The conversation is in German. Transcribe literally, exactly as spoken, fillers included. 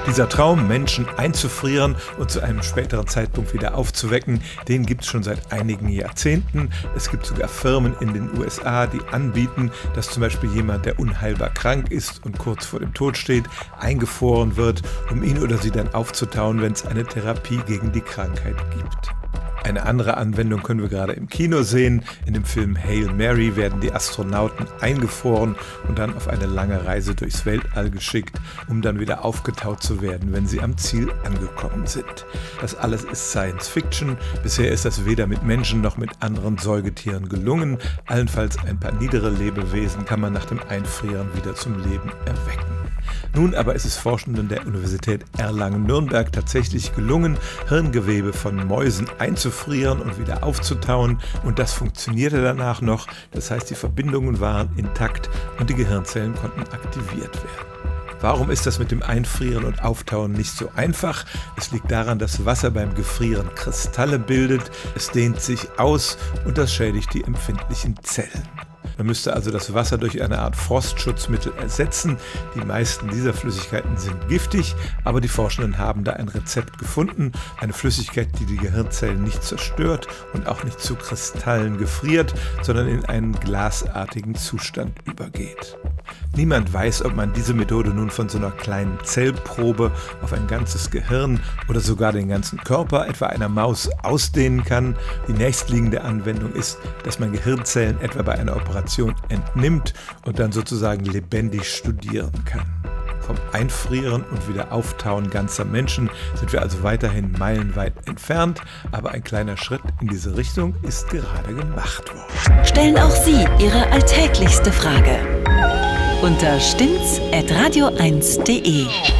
Dieser Traum, Menschen einzufrieren und zu einem späteren Zeitpunkt wieder aufzuwecken, den gibt es schon seit einigen Jahrzehnten. Es gibt sogar Firmen in den U S A, die anbieten, dass zum Beispiel jemand, der unheilbar krank ist und kurz vor dem Tod steht, eingefroren wird, um ihn oder sie dann aufzutauen, wenn es eine Therapie gegen die Krankheit gibt. Eine andere Anwendung können wir gerade im Kino sehen. In dem Film Hail Mary werden die Astronauten eingefroren und dann auf eine lange Reise durchs Weltall geschickt, um dann wieder aufgetaut zu werden, wenn sie am Ziel angekommen sind. Das alles ist Science Fiction. Bisher ist das weder mit Menschen noch mit anderen Säugetieren gelungen. Allenfalls ein paar niedere Lebewesen kann man nach dem Einfrieren wieder zum Leben erwecken. Nun aber ist es Forschenden der Universität Erlangen-Nürnberg tatsächlich gelungen, Hirngewebe von Mäusen einzufrieren und wieder aufzutauen. Und das funktionierte danach noch. Das heißt, die Verbindungen waren intakt und die Gehirnzellen konnten aktiviert werden. Warum ist das mit dem Einfrieren und Auftauen nicht so einfach? Es liegt daran, dass Wasser beim Gefrieren Kristalle bildet. Es dehnt sich aus und das schädigt die empfindlichen Zellen. Man müsste also das Wasser durch eine Art Frostschutzmittel ersetzen. Die meisten dieser Flüssigkeiten sind giftig, aber die Forschenden haben da ein Rezept gefunden. Eine Flüssigkeit, die die Gehirnzellen nicht zerstört und auch nicht zu Kristallen gefriert, sondern in einen glasartigen Zustand übergeht. Niemand weiß, ob man diese Methode nun von so einer kleinen Zellprobe auf ein ganzes Gehirn oder sogar den ganzen Körper, etwa einer Maus, ausdehnen kann. Die nächstliegende Anwendung ist, dass man Gehirnzellen etwa bei einer Operation entnimmt und dann sozusagen lebendig studieren kann. Vom Einfrieren und wieder Auftauen ganzer Menschen sind wir also weiterhin meilenweit entfernt, aber ein kleiner Schritt in diese Richtung ist gerade gemacht worden. Stellen auch Sie Ihre alltäglichste Frage unter stimmt's at radio eins punkt de.